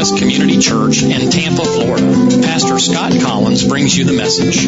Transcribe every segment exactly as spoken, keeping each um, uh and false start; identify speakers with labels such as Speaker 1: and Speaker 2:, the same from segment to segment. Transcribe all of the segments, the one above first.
Speaker 1: Baptist Community Church in Tampa, Florida. Pastor Scott Collins brings you the message.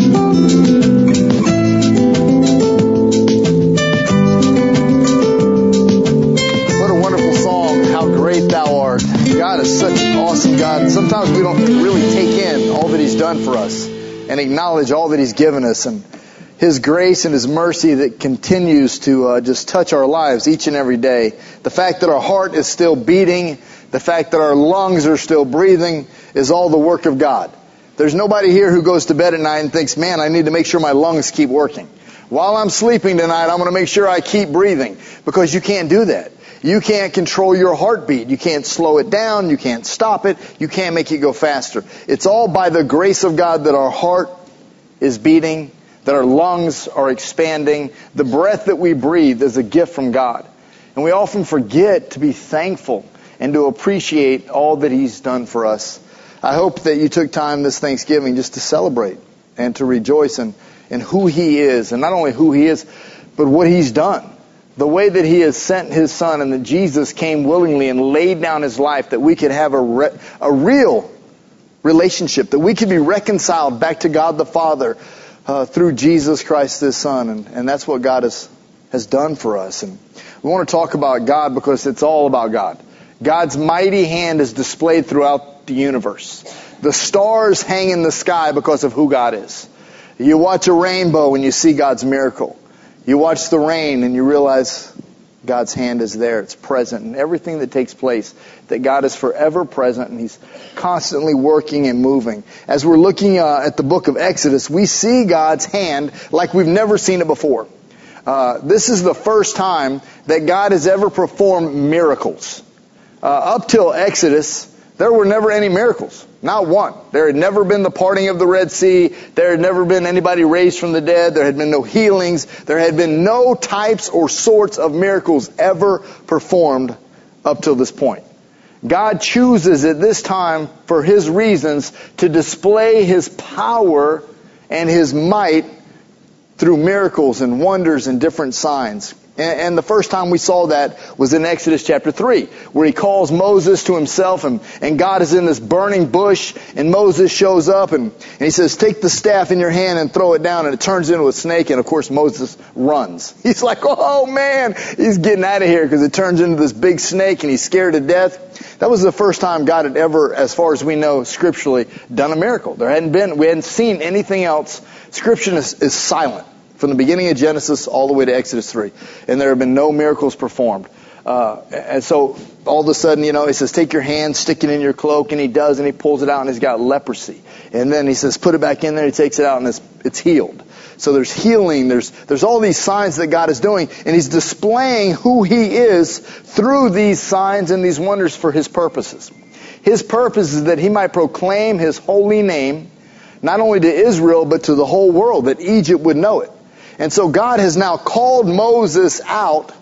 Speaker 2: What a wonderful song, How Great Thou Art. God is such an awesome God. Sometimes we don't really take in all that He's done for us and acknowledge all that He's given us, and His grace and His mercy that continues to uh, just touch our lives each and every day. The fact that our heart is still beating, the fact that our lungs are still breathing is all the work of God. There's nobody here who goes to bed at night and thinks, man, I need to make sure my lungs keep working. While I'm sleeping tonight, I'm going to make sure I keep breathing, because you can't do that. You can't control your heartbeat. You can't slow it down. You can't stop it. You can't make it go faster. It's all by the grace of God that our heart is beating, that our lungs are expanding. The breath that we breathe is a gift from God. And we often forget to be thankful and to appreciate all that He's done for us. I hope that you took time this Thanksgiving just to celebrate and to rejoice in, in who He is. And not only who He is, but what He's done. The way that He has sent His Son, and that Jesus came willingly and laid down His life that we could have a, re- a real relationship, that we could be reconciled back to God the Father uh, through Jesus Christ His Son. And, and that's what God has, has done for us. And we want to talk about God because it's all about God. God's mighty hand is displayed throughout the universe. The stars hang in the sky because of who God is. You watch a rainbow and you see God's miracle. You watch the rain and you realize God's hand is there. It's present. And everything that takes place, that God is forever present and He's constantly working and moving. As we're looking uh, at the book of Exodus, we see God's hand like we've never seen it before. Uh, this is the first time that God has ever performed miracles. Uh, up till Exodus, there were never any miracles. Not one. There had never been the parting of the Red Sea. There had never been anybody raised from the dead. There had been no healings. There had been no types or sorts of miracles ever performed up till this point. God chooses at this time, for His reasons, to display His power and His might through miracles and wonders and different signs. And the first time we saw that was in Exodus chapter three, where He calls Moses to Himself, and, and God is in this burning bush, and Moses shows up, and, and He says, take the staff in your hand and throw it down, and it turns into a snake, and of course Moses runs. He's like, oh man, he's getting out of here, because it turns into this big snake, and he's scared to death. That was the first time God had ever, as far as we know scripturally, done a miracle. There hadn't been, we hadn't seen anything else. Scripture is, is silent. From the beginning of Genesis all the way to Exodus three. And there have been no miracles performed. Uh, and so all of a sudden, you know, He says, take your hand, stick it in your cloak. And He does, and He pulls it out, and he's got leprosy. And then He says, put it back in there. He takes it out, and it's, it's healed. So there's healing. There's, there's all these signs that God is doing. And He's displaying who He is through these signs and these wonders for His purposes. His purpose is that He might proclaim His holy name, not only to Israel, but to the whole world, that Egypt would know it. And so God has now called Moses out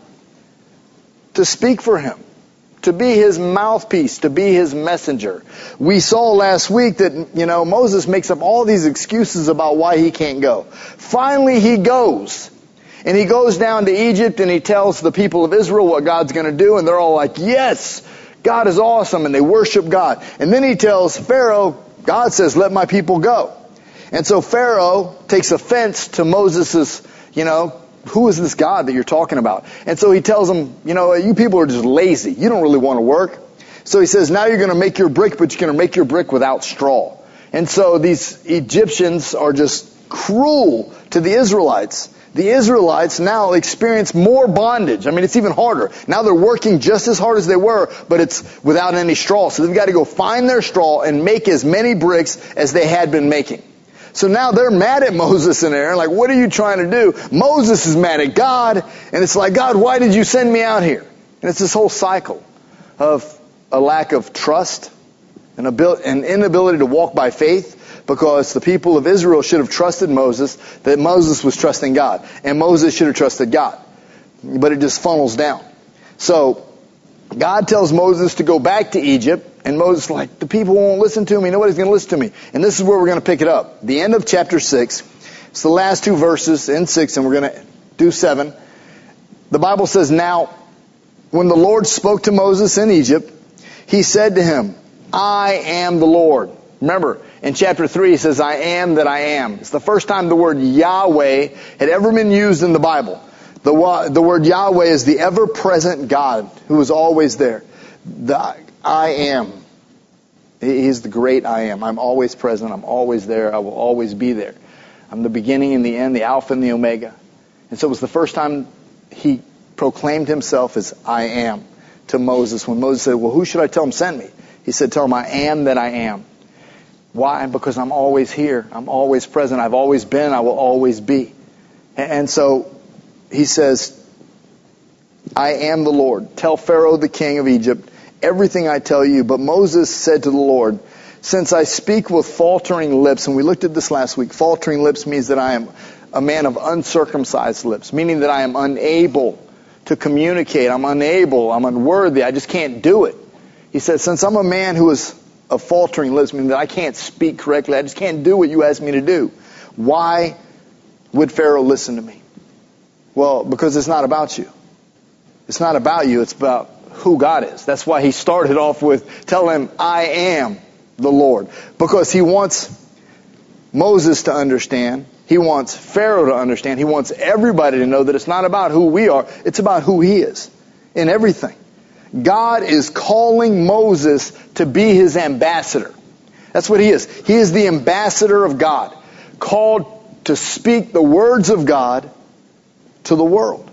Speaker 2: to speak for Him, to be His mouthpiece, to be His messenger. We saw last week that, you know, Moses makes up all these excuses about why he can't go. Finally, he goes. And he goes down to Egypt and he tells the people of Israel what God's going to do. And they're all like, yes, God is awesome. And they worship God. And then he tells Pharaoh, God says, let my people go. And so Pharaoh takes offense to Moses' you know, who is this God that you're talking about? And so he tells them, you know, you people are just lazy. You don't really want to work. So he says, now you're going to make your brick, but you're going to make your brick without straw. And so these Egyptians are just cruel to the Israelites. The Israelites now experience more bondage. I mean, it's even harder. Now they're working just as hard as they were, but it's without any straw. So they've got to go find their straw and make as many bricks as they had been making. So now they're mad at Moses and Aaron, like, what are you trying to do? Moses is mad at God, and it's like, God, why did you send me out here? And it's this whole cycle of a lack of trust, an, abil- an inability to walk by faith, because the people of Israel should have trusted Moses, that Moses was trusting God, and Moses should have trusted God. But it just funnels down. So God tells Moses to go back to Egypt, and Moses is like, the people won't listen to me. Nobody's going to listen to me. And this is where we're going to pick it up. The end of chapter six. It's the last two verses in six, and we're going to do seven. The Bible says, now, when the Lord spoke to Moses in Egypt, He said to him, I am the Lord. Remember, in chapter three, he says, I am that I am. It's the first time the word Yahweh had ever been used in the Bible. The, the word Yahweh is the ever-present God who is always there. The I am. He's the great I am. I'm always present. I'm always there. I will always be there. I'm the beginning and the end, the Alpha and the Omega. And so it was the first time he proclaimed himself as I am to Moses. When Moses said, well, who should I tell him send me? He said, tell him I am that I am. Why? Because I'm always here. I'm always present. I've always been. I will always be. And so he says, I am the Lord. Tell Pharaoh, the king of Egypt, everything I tell you. But Moses said to the Lord, since I speak with faltering lips, and we looked at this last week, faltering lips means that I am a man of uncircumcised lips, meaning that I am unable to communicate. I'm unable. I'm unworthy. I just can't do it. He said, since I'm a man who is of faltering lips, meaning that I can't speak correctly, I just can't do what you asked me to do. Why would Pharaoh listen to me? Well, because it's not about you. It's not about you. It's about who God is. That's why he started off with, tell him, I am the Lord. Because he wants Moses to understand. He wants Pharaoh to understand. He wants everybody to know that it's not about who we are. It's about who he is in everything. God is calling Moses to be his ambassador. That's what he is. He is the ambassador of God, called to speak the words of God to the world.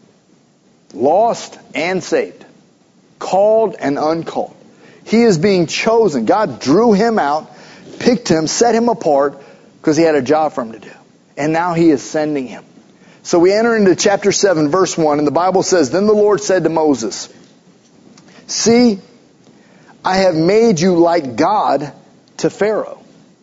Speaker 2: Lost and saved. Called and uncalled. He is being chosen. God drew him out, picked him, set him apart, because he had a job for him to do. And now he is sending him. So we enter into chapter seven, verse one, and the Bible says, then the Lord said to Moses, see, I have made you like God to Pharaoh,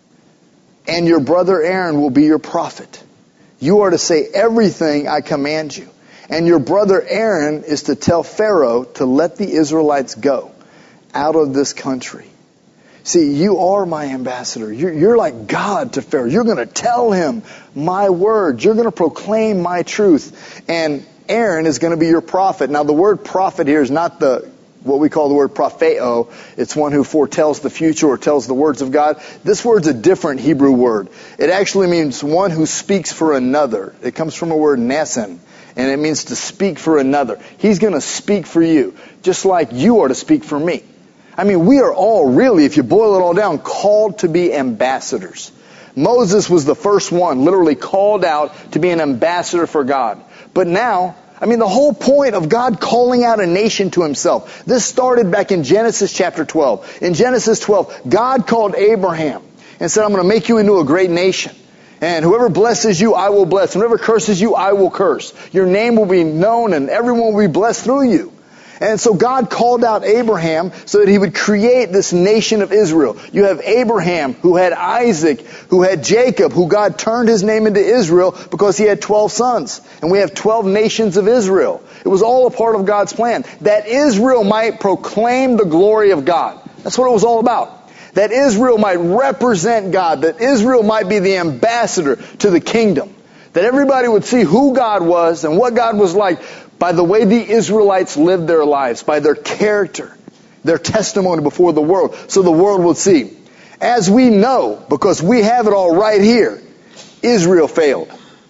Speaker 2: and your brother Aaron will be your prophet. You are to say everything I command you. And your brother Aaron is to tell Pharaoh to let the Israelites go out of this country. See, you are my ambassador. You're, you're like God to Pharaoh. You're going to tell him my word. You're going to proclaim my truth. And Aaron is going to be your prophet. Now, the word prophet here is not the what we call the word propheo. It's one who foretells the future or tells the words of God. This word's a different Hebrew word. It actually means one who speaks for another. It comes from a word nesen, and it means to speak for another. He's going to speak for you, just like you are to speak for me. I mean, we are all really, if you boil it all down, called to be ambassadors. Moses was the first one, literally called out to be an ambassador for God. But now, I mean, the whole point of God calling out a nation to himself, this started back in Genesis chapter twelve. In Genesis twelve, God called Abraham and said, I'm going to make you into a great nation. And whoever blesses you, I will bless. And whoever curses you, I will curse. Your name will be known and everyone will be blessed through you. And so God called out Abraham so that he would create this nation of Israel. You have Abraham who had Isaac, who had Jacob, who God turned his name into Israel because he had twelve sons. And we have twelve nations of Israel. It was all a part of God's plan. That Israel might proclaim the glory of God. That's what it was all about. That Israel might represent God. That Israel might be the ambassador to the kingdom. That everybody would see who God was and what God was like by the way the Israelites lived their lives, by their character, their testimony before the world, so the world would see. As we know, because we have it all right here, Israel failed.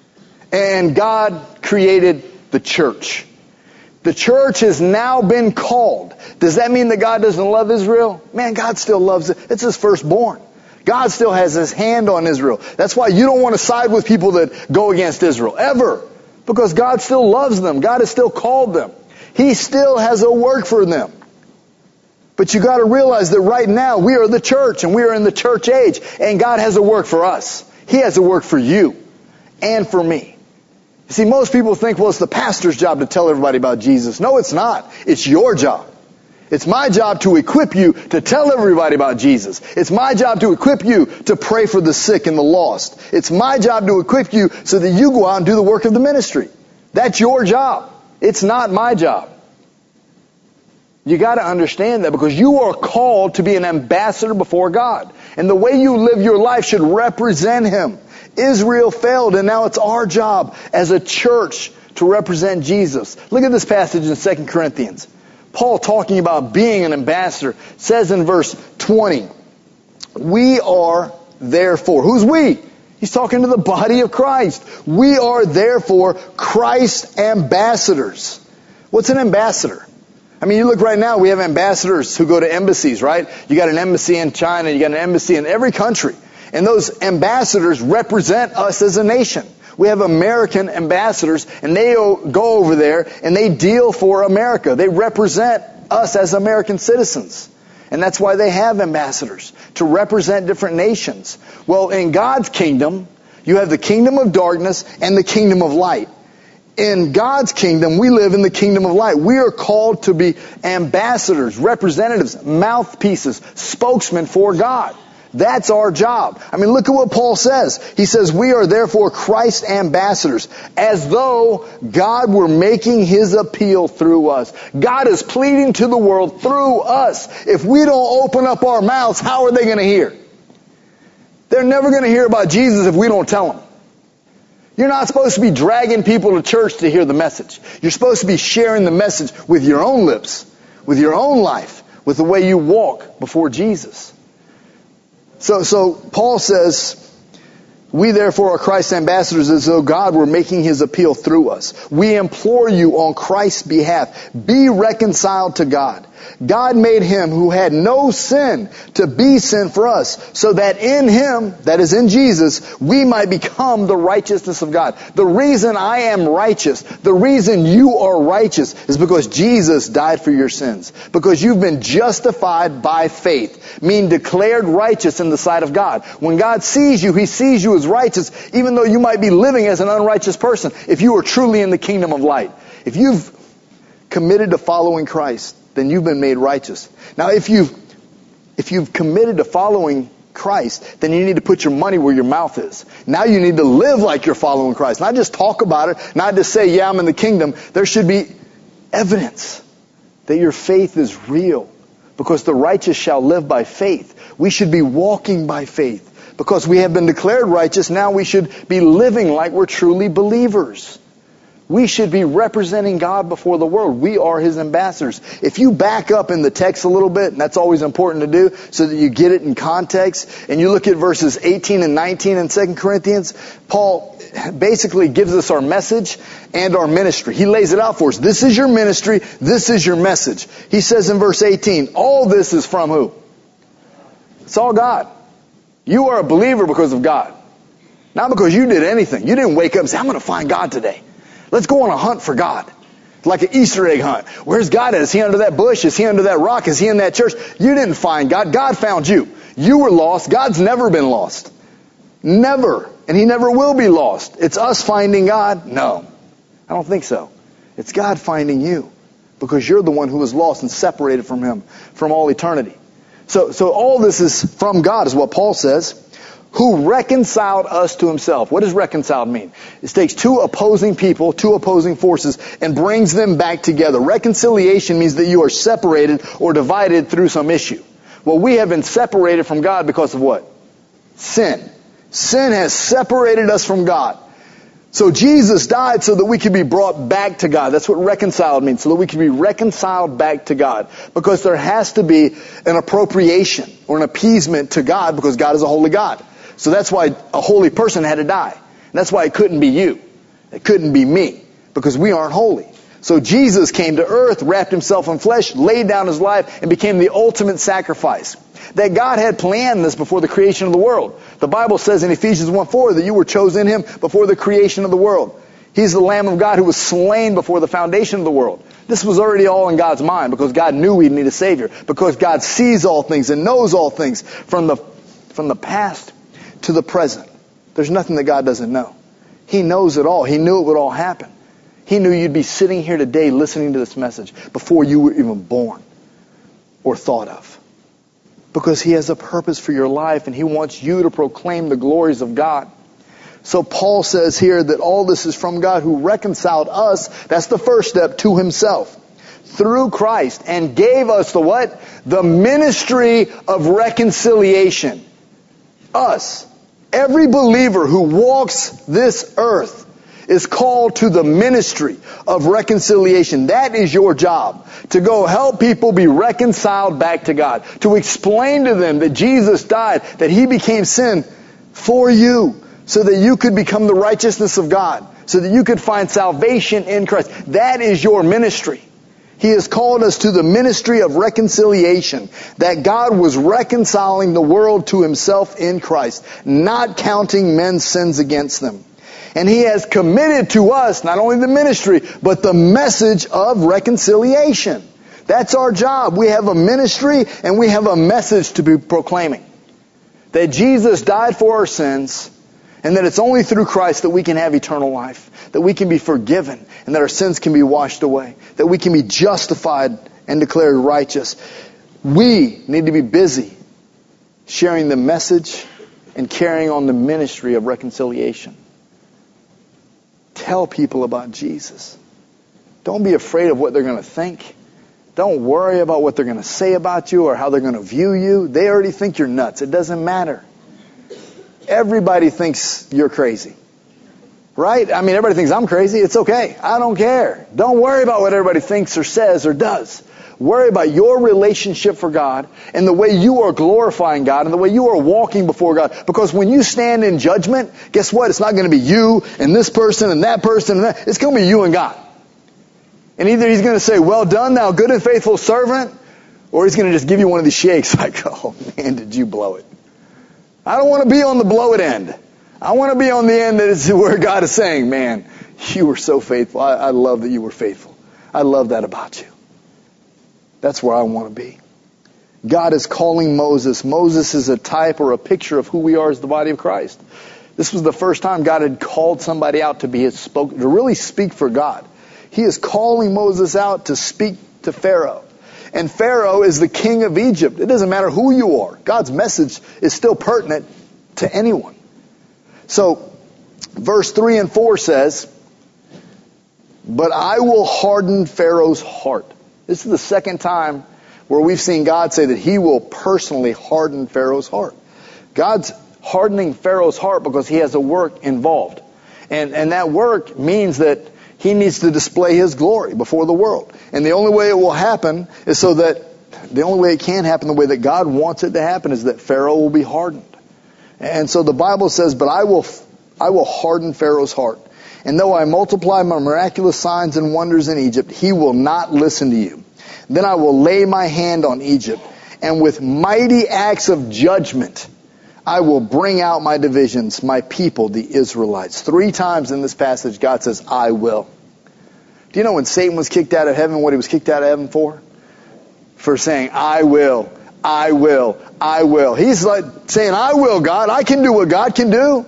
Speaker 2: And God created the church. The church has now been called. Does that mean that God doesn't love Israel? Man, God still loves it. It's his firstborn. God still has his hand on Israel. That's why you don't want to side with people that go against Israel, ever. Because God still loves them. God has still called them. He still has a work for them. But you got to realize that right now we are the church and we are in the church age. And God has a work for us. He has a work for you and for me. You see, most people think, well, it's the pastor's job to tell everybody about Jesus. No, it's not. It's your job. It's my job to equip you to tell everybody about Jesus. It's my job to equip you to pray for the sick and the lost. It's my job to equip you so that you go out and do the work of the ministry. That's your job. It's not my job. You got to understand that because you are called to be an ambassador before God. And the way you live your life should represent him. Israel failed, and now it's our job as a church to represent Jesus. Look at this passage in Second Corinthians. Paul, talking about being an ambassador, says in verse twenty, we are therefore, who's we? He's talking to the body of Christ. We are therefore Christ's ambassadors. What's an ambassador? I mean, you look right now, we have ambassadors who go to embassies, right? You got an embassy in China, you got an embassy in every country. And those ambassadors represent us as a nation. We have American ambassadors, and they go over there and they deal for America. They represent us as American citizens. And that's why they have ambassadors, to represent different nations. Well, in God's kingdom, you have the kingdom of darkness and the kingdom of light. In God's kingdom, we live in the kingdom of light. We are called to be ambassadors, representatives, mouthpieces, spokesmen for God. That's our job. I mean, look at what Paul says. He says, we are therefore Christ's ambassadors, as though God were making His appeal through us. God is pleading to the world through us. If we don't open up our mouths, how are they going to hear? They're never going to hear about Jesus if we don't tell them. You're not supposed to be dragging people to church to hear the message. You're supposed to be sharing the message with your own lips, with your own life, with the way you walk before Jesus. So, so Paul says, we therefore are Christ's ambassadors, as though God were making His appeal through us. We implore you on Christ's behalf, be reconciled to God. God made Him who had no sin to be sin for us, so that in Him, that is in Jesus, we might become the righteousness of God. The reason I am righteous, the reason you are righteous, is because Jesus died for your sins. Because you've been justified by faith, meaning declared righteous in the sight of God. When God sees you, He sees you as righteous, even though you might be living as an unrighteous person, if you are truly in the kingdom of light. If you've committed to following Christ, then you've been made righteous. Now, if you've, if you've committed to following Christ, then you need to put your money where your mouth is. Now you need to live like you're following Christ. Not just talk about it, not just say, yeah, I'm in the kingdom. There should be evidence that your faith is real, because the righteous shall live by faith. We should be walking by faith. Because we have been declared righteous, now we should be living like we're truly believers. We should be representing God before the world. We are His ambassadors. If you back up in the text a little bit, and that's always important to do, so that you get it in context, and you look at verses eighteen and nineteen in Second Corinthians, Paul basically gives us our message and our ministry. He lays it out for us. This is your ministry. This is your message. He says in verse eighteen, all this is from who? It's all God. You are a believer because of God. Not because you did anything. You didn't wake up and say, I'm going to find God today. Let's go on a hunt for God. Like an Easter egg hunt. Where's God at? Is He under that bush? Is He under that rock? Is He in that church? You didn't find God. God found you. You were lost. God's never been lost. Never. And He never will be lost. It's us finding God? No. I don't think so. It's God finding you. Because you're the one who was lost and separated from Him from all eternity. So, so all this is from God, is what Paul says. Who reconciled us to Himself. What does reconciled mean? It takes two opposing people, two opposing forces, and brings them back together. Reconciliation means that you are separated or divided through some issue. Well, we have been separated from God because of what? Sin. Sin has separated us from God. So Jesus died so that we could be brought back to God. That's what reconciled means, so that we can be reconciled back to God. Because there has to be an appropriation or an appeasement to God, because God is a holy God. So that's why a holy person had to die. And that's why it couldn't be you. It couldn't be me, because we aren't holy. So Jesus came to earth, wrapped Himself in flesh, laid down His life, and became the ultimate sacrifice. That God had planned this before the creation of the world. The Bible says in Ephesians one four that you were chosen in Him before the creation of the world. He's the Lamb of God who was slain before the foundation of the world. This was already all in God's mind, because God knew we'd need a Savior. Because God sees all things and knows all things from the, from the past to the present. There's nothing that God doesn't know. He knows it all. He knew it would all happen. He knew you'd be sitting here today listening to this message before you were even born or thought of. Because He has a purpose for your life, and He wants you to proclaim the glories of God. So Paul says here that all this is from God, who reconciled us, that's the first step, to Himself through Christ, and gave us the what? The ministry of reconciliation. Us. Every believer who walks this earth is called to the ministry of reconciliation. That is your job. To go help people be reconciled back to God. To explain to them that Jesus died, that He became sin for you, so that you could become the righteousness of God, so that you could find salvation in Christ. That is your ministry. He has called us to the ministry of reconciliation, that God was reconciling the world to Himself in Christ, not counting men's sins against them. And He has committed to us not only the ministry, but the message of reconciliation. That's our job. We have a ministry and we have a message to be proclaiming. That Jesus died for our sins, and that it's only through Christ that we can have eternal life, that we can be forgiven, and that our sins can be washed away, that we can be justified and declared righteous. We need to be busy sharing the message and carrying on the ministry of reconciliation. Tell people about Jesus. Don't be afraid of what they're going to think. Don't worry about what they're going to say about you or how they're going to view you. They already think you're nuts. It doesn't matter. Everybody thinks you're crazy. Right? I mean, everybody thinks I'm crazy. It's okay. I don't care. Don't worry about what everybody thinks or says or does. Worry about your relationship for God and the way you are glorifying God and the way you are walking before God. Because when you stand in judgment, guess what? It's not going to be you and this person and that person and that. It's going to be you and God. And either He's going to say, well done, thou good and faithful servant, or He's going to just give you one of these shakes like, oh man, did you blow it. I don't want to be on the blow it end. I want to be on the end that is where God is saying, man, you were so faithful. I, I love that you were faithful. I love that about you. That's where I want to be. God is calling Moses. Moses is a type or a picture of who we are as the body of Christ. This was the first time God had called somebody out to be His spoke, to really speak for God. He is calling Moses out to speak to Pharaoh. And Pharaoh is the king of Egypt. It doesn't matter who you are. God's message is still pertinent to anyone. So, verse three and four says, but I will harden Pharaoh's heart. This is the second time where we've seen God say that He will personally harden Pharaoh's heart. God's hardening Pharaoh's heart because He has a work involved. And, and that work means that He needs to display His glory before the world. And the only way it will happen is so that, the only way it can happen, the way that God wants it to happen, is that Pharaoh will be hardened. And so the Bible says, but I will, I will harden Pharaoh's heart. And though I multiply my miraculous signs and wonders in Egypt, he will not listen to you. Then I will lay my hand on Egypt, and with mighty acts of judgment, I will bring out my divisions, my people, the Israelites. Three times in this passage, God says, I will. Do you know when Satan was kicked out of heaven, what he was kicked out of heaven for? For saying, I will, I will, I will. He's like saying, I will, God. I can do what God can do.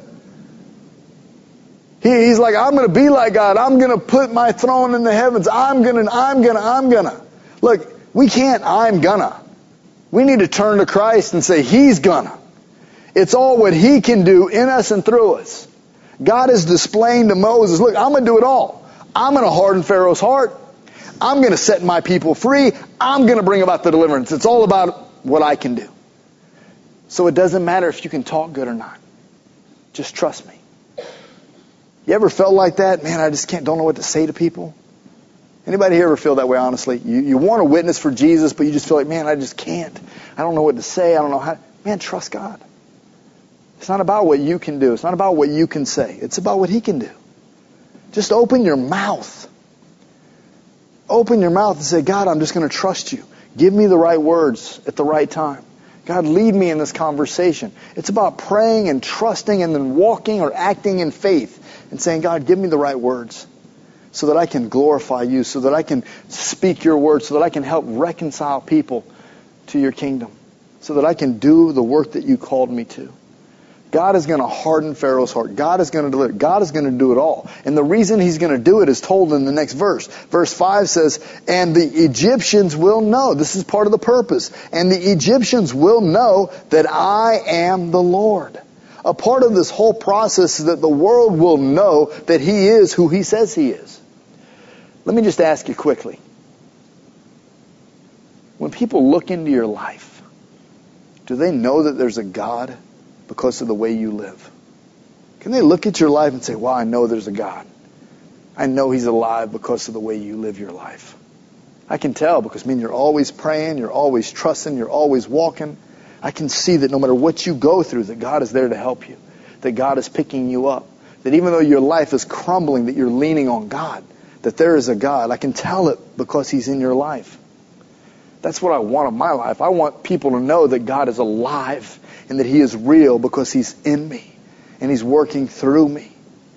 Speaker 2: He, he's like, I'm going to be like God. I'm going to put my throne in the heavens. I'm going to, I'm going to, I'm going to. Look, we can't, I'm gonna. We need to turn to Christ and say, He's gonna. It's all what He can do in us and through us. God is displaying to Moses, look, I'm going to do it all. I'm going to harden Pharaoh's heart. I'm going to set my people free. I'm going to bring about the deliverance. It's all about what I can do. So it doesn't matter if you can talk good or not. Just trust me. You ever felt like that? Man, I just can't, don't know what to say to people. Anybody here ever feel that way, honestly? You, you want to witness for Jesus, but you just feel like, man, I just can't. I don't know what to say. I don't know how. Man, trust God. It's not about what you can do. It's not about what you can say. It's about what He can do. Just open your mouth. Open your mouth and say, God, I'm just going to trust you. Give me the right words at the right time. God, lead me in this conversation. It's about praying and trusting and then walking or acting in faith and saying, God, give me the right words so that I can glorify you, so that I can speak your word, so that I can help reconcile people to your kingdom, so that I can do the work that you called me to. God is going to harden Pharaoh's heart. God is going to deliver. God is going to do it all. And the reason He's going to do it is told in the next verse. Verse five says, and the Egyptians will know. This is part of the purpose. And the Egyptians will know that I am the Lord. A part of this whole process is that the world will know that He is who He says He is. Let me just ask you quickly. When people look into your life, do they know that there's a God because of the way you live? Can they look at your life and say, wow, I know there's a God? I know He's alive because of the way you live your life. I can tell because, I mean, you're always praying, you're always trusting, you're always walking. I can see that no matter what you go through, that God is there to help you, that God is picking you up, that even though your life is crumbling, that you're leaning on God, that there is a God. I can tell it because He's in your life. That's what I want in my life. I want people to know that God is alive and that He is real because He's in me and He's working through me.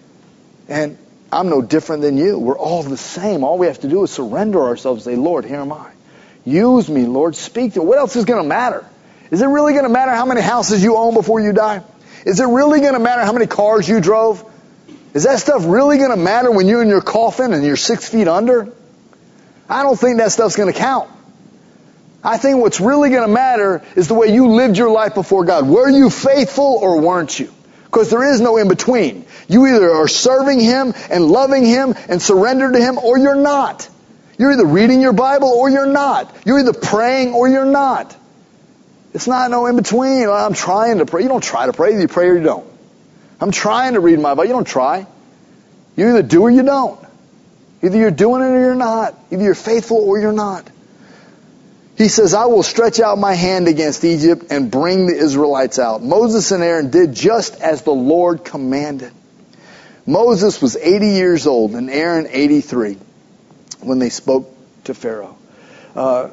Speaker 2: And I'm no different than you. We're all the same. All we have to do is surrender ourselves and say, Lord, here am I. Use me, Lord. Speak to me. What else is going to matter? Is it really going to matter how many houses you own before you die? Is it really going to matter how many cars you drove? Is that stuff really going to matter when you're in your coffin and you're six feet under? I don't think that stuff's going to count. I think what's really going to matter is the way you lived your life before God. Were you faithful or weren't you? Because there is no in between. You either are serving Him and loving Him and surrender to Him, or you're not. You're either reading your Bible or you're not. You're either praying or you're not. It's not no in between. I'm trying to pray. You don't try to pray. Either you pray or you don't. I'm trying to read my Bible. You don't try. You either do or you don't. Either you're doing it or you're not. Either you're faithful or you're not. He says, I will stretch out my hand against Egypt and bring the Israelites out. Moses and Aaron did just as the Lord commanded. Moses was eighty years old and Aaron eighty-three when they spoke to Pharaoh. Uh,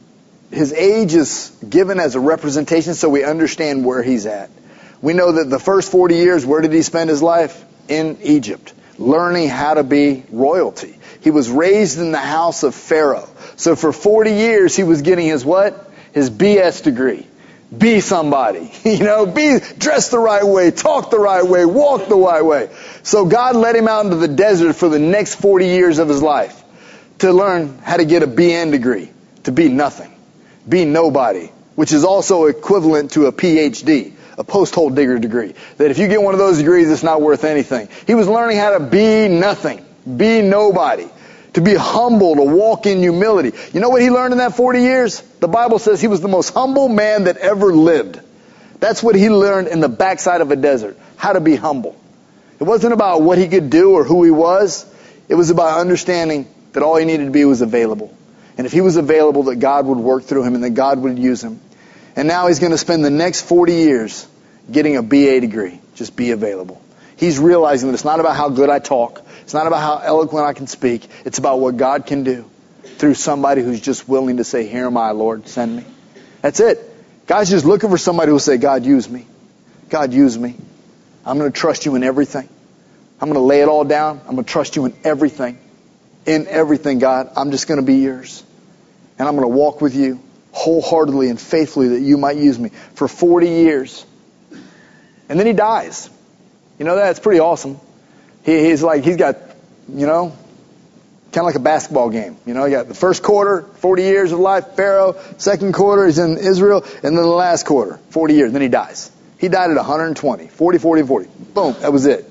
Speaker 2: his age is given as a representation so we understand where he's at. We know that the first forty years, where did he spend his life? In Egypt, learning how to be royalty. He was raised in the house of Pharaoh. So for forty years, he was getting his what? His B S degree. Be somebody. You know, be, dress the right way, talk the right way, walk the right way. So God led him out into the desert for the next forty years of his life to learn how to get a B N degree, to be nothing, be nobody, which is also equivalent to a P H D, a post-hole digger degree. That if you get one of those degrees, it's not worth anything. He was learning how to be nothing, be nobody, to be humble, to walk in humility. You know what he learned in that forty years? The Bible says he was the most humble man that ever lived. That's what he learned in the backside of a desert, how to be humble. It wasn't about what he could do or who he was. It was about understanding that all he needed to be was available. And if he was available, that God would work through him and that God would use him. And now he's going to spend the next forty years getting a B A degree. Just be available. He's realizing that it's not about how good I talk. It's not about how eloquent I can speak. It's about what God can do through somebody who's just willing to say, here am I, Lord, send me. That's it. God's just looking for somebody who will say, God, use me. God, use me. I'm going to trust you in everything. I'm going to lay it all down. I'm going to trust you in everything. In everything, God, I'm just going to be yours. And I'm going to walk with you wholeheartedly and faithfully that you might use me for forty years. And then he dies. You know, that's pretty awesome. He, he's like, he's got, you know, kind of like a basketball game. You know, you got the first quarter, forty years of life, Pharaoh. Second quarter, he's in Israel. And then the last quarter, forty years. Then he dies. He died at one hundred twenty. forty, forty, forty. Boom, that was it.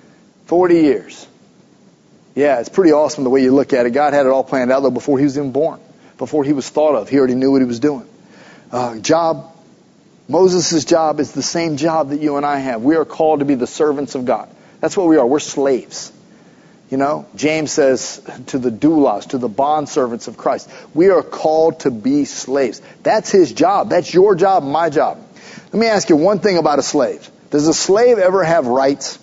Speaker 2: forty years. Yeah, it's pretty awesome the way you look at it. God had it all planned out, though, before he was even born. Before he was thought of. He already knew what he was doing. Uh, job. Moses' job is the same job that you and I have. We are called to be the servants of God. That's what we are. We're slaves. You know, James says to the doulos, to the bondservants of Christ, we are called to be slaves. That's his job. That's your job, my job. Let me ask you one thing about a slave. Does a slave ever have rights?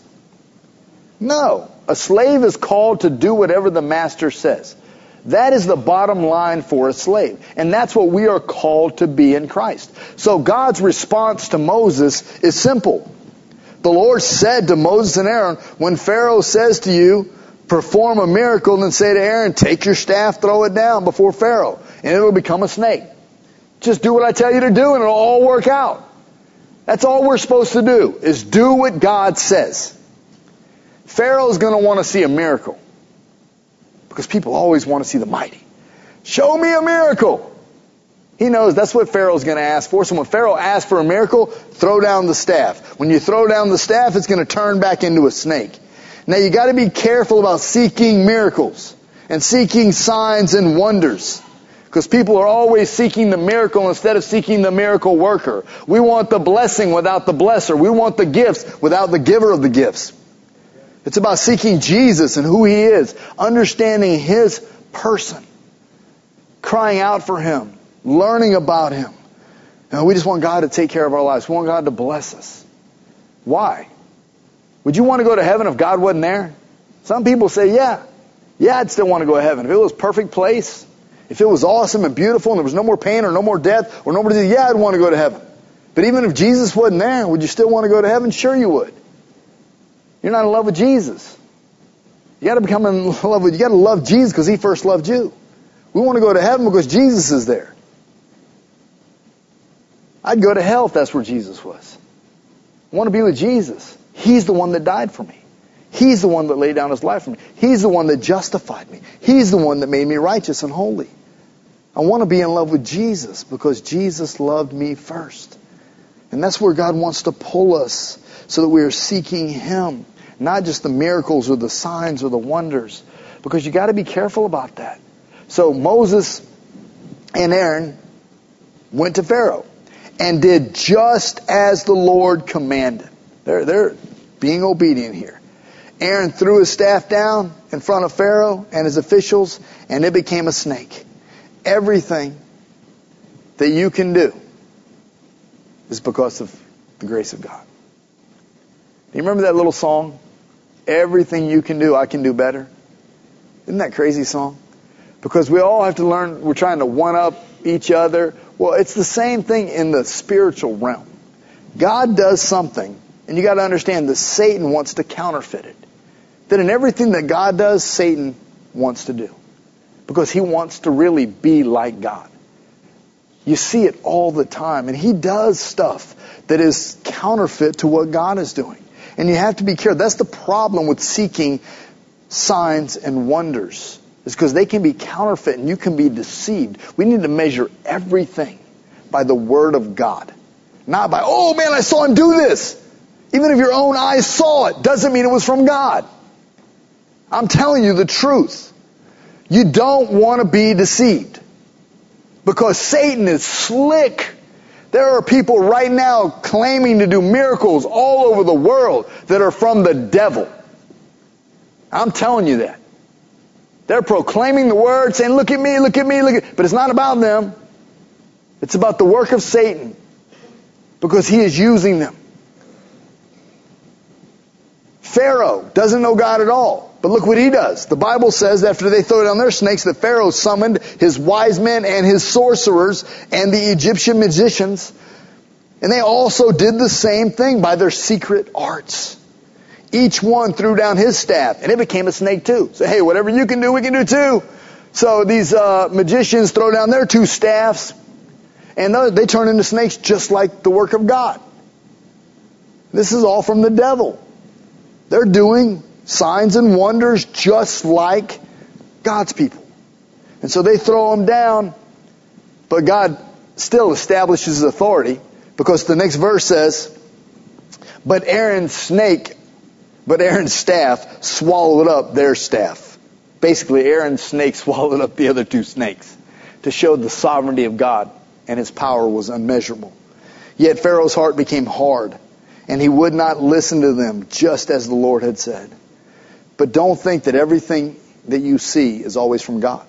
Speaker 2: No. A slave is called to do whatever the master says. That is the bottom line for a slave. And that's what we are called to be in Christ. So God's response to Moses is simple. The Lord said to Moses and Aaron, when Pharaoh says to you, perform a miracle, then say to Aaron, take your staff, throw it down before Pharaoh, and it will become a snake. Just do what I tell you to do and it'll all work out. That's all we're supposed to do, is do what God says. Pharaoh's going to want to see a miracle. Because people always want to see the mighty. Show me a miracle. He knows that's what Pharaoh's going to ask for. So when Pharaoh asks for a miracle, throw down the staff. When you throw down the staff, it's going to turn back into a snake. Now you got to be careful about seeking miracles and seeking signs and wonders. Because people are always seeking the miracle instead of seeking the miracle worker. We want the blessing without the blesser. We want the gifts without the giver of the gifts. It's about seeking Jesus and who He is, understanding His person, crying out for Him, learning about Him. And we just want God to take care of our lives. We want God to bless us. Why? Would you want to go to heaven if God wasn't there? Some people say, yeah. Yeah, I'd still want to go to heaven. If it was a perfect place, if it was awesome and beautiful and there was no more pain or no more death or no more disease, yeah, I'd want to go to heaven. But even if Jesus wasn't there, would you still want to go to heaven? Sure you would. You're not in love with Jesus. You got to become in love with, you got to love Jesus because He first loved you. We want to go to heaven because Jesus is there. I'd go to hell if that's where Jesus was. I want to be with Jesus. He's the one that died for me. He's the one that laid down His life for me. He's the one that justified me. He's the one that made me righteous and holy. I want to be in love with Jesus because Jesus loved me first. And that's where God wants to pull us so that we are seeking Him. Not just the miracles or the signs or the wonders. Because you got to be careful about that. So Moses and Aaron went to Pharaoh and did just as the Lord commanded. They're, they're being obedient here. Aaron threw his staff down in front of Pharaoh and his officials, and it became a snake. Everything that you can do is because of the grace of God. Do you remember that little song? Everything you can do, I can do better. Isn't that a crazy song? Because we all have to learn, we're trying to one-up each other. Well, it's the same thing in the spiritual realm. God does something, and you got to understand that Satan wants to counterfeit it. That in everything that God does, Satan wants to do. Because he wants to really be like God. You see it all the time. And he does stuff that is counterfeit to what God is doing. And you have to be careful. That's the problem with seeking signs and wonders. It's because they can be counterfeit and you can be deceived. We need to measure everything by the Word of God. Not by, oh man, I saw him do this. Even if your own eyes saw it, doesn't mean it was from God. I'm telling you the truth. You don't want to be deceived. Because Satan is slick. There are people right now claiming to do miracles all over the world that are from the devil. I'm telling you that. They're proclaiming the word, saying, look at me, look at me, look at me. But it's not about them. It's about the work of Satan. Because he is using them. Pharaoh doesn't know God at all. But look what he does. The Bible says after they throw down their snakes that Pharaoh summoned his wise men and his sorcerers and the Egyptian magicians. And they also did the same thing by their secret arts. Each one threw down his staff and it became a snake too. So hey, whatever you can do, we can do too. So these uh, magicians throw down their two staffs and they turn into snakes just like the work of God. This is all from the devil. They're doing signs and wonders just like God's people. And so they throw them down, but God still establishes His authority because the next verse says, but Aaron's snake, but Aaron's staff swallowed up their staff. Basically, Aaron's snake swallowed up the other two snakes to show the sovereignty of God, and His power was unmeasurable. Yet Pharaoh's heart became hard, and he would not listen to them, just as the Lord had said. But don't think that everything that you see is always from God.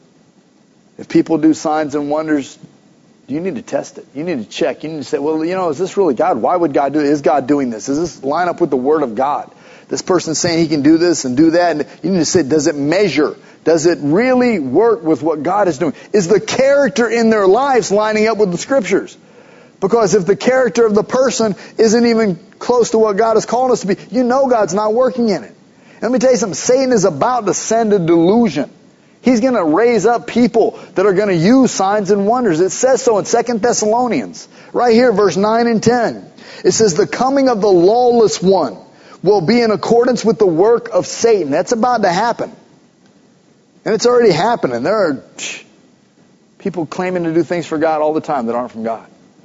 Speaker 2: If people do signs and wonders, you need to test it. You need to check. You need to say, well, you know, is this really God? Why would God do it? Is God doing this? Does this line up with the Word of God? This person's saying he can do this and do that. And you need to say, does it measure? Does it really work with what God is doing? Is the character in their lives lining up with the Scriptures? Because if the character of the person isn't even close to what God has called us to be, you know God's not working in it. Let me tell you something. Satan is about to send a delusion. He's going to raise up people that are going to use signs and wonders. It says so in Second Thessalonians. Right here, verse nine and ten. It says, the coming of the lawless one will be in accordance with the work of Satan. That's about to happen. And it's already happening. There are psh, people claiming to do things for God all the time that aren't from God.